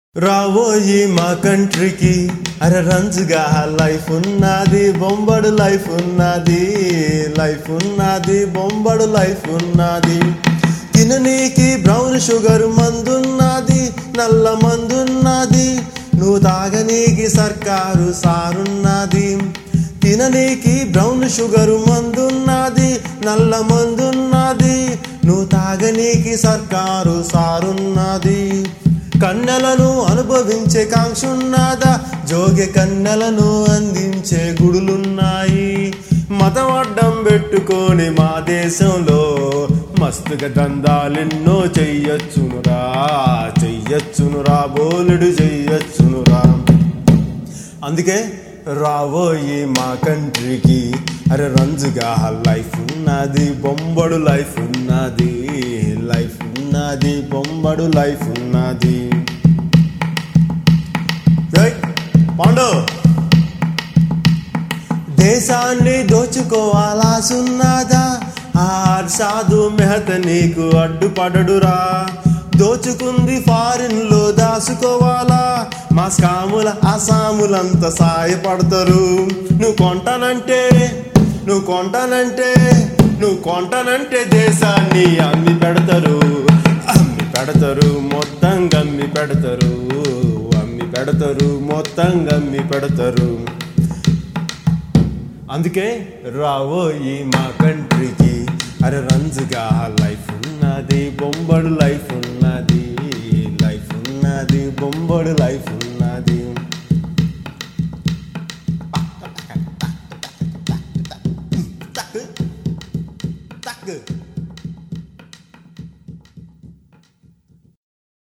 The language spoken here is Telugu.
రావోయి మా కంట్రీకి అరే రంజుగా లైఫ్ ఉన్నది, బొంబడు లైఫ్ ఉన్నది, లైఫ్ ఉన్నది, బొంబడు లైఫ్ ఉన్నది. తిననీకి బ్రౌన్ షుగర్ మందున్నది, నల్ల మందున్నది, నువ్వు తాగనీకి సర్కారు సారున్నది. తిననీకి బ్రౌన్ షుగర్ మందున్నది, నల్ల మందున్నది, నువ్వు తాగనీకి సర్కారు సారున్నది. కన్నెలను అనుభవించే కాంక్షున్నదా, జోగి కన్నెలను అందించే గుడులున్నాయి. మతం అడ్డం పెట్టుకొని మా దేశంలో మస్తుగా దందాలెన్నో చెయ్యొచ్చునురా, చెయ్యొచ్చునురా, బోలెడు చెయ్యొచ్చునురా. అందుకే రావోయి మా కంట్రీకి అరే రంజుగా లైఫ్ ఉన్నది, బొంబడు లైఫ్ ఉన్నది, లైఫ్ ఉన్నది, బొంబడు లైఫ్ ఉన్నది. పాండు దేశాన్ని దోచుకోవాలాసున్నదా, ఆ సాధు మెహత నీకు అడ్డుపడడురా. దోచుకుంది ఫారిన్ లో దాచుకోవాలా, మా స్కాముల అసాములంతా సాయపడతారు. నువ్వు కొంటానంటే దేశాన్ని అమ్మి పెడతారు, అమ్మి పెడతారు, మొత్తం గమ్మి పెడతారు, అమ్మి పెడతారు, మొత్తం గమ్మి పెడతారు. అందుకే రావోయి మా కంట్రీకి అరే రంజుగా లైఫ్ ఉన్నది, బొంబడు లైఫ్ ఉన్నది, లైఫ్ ఉన్నది, బొంబడు లైఫ్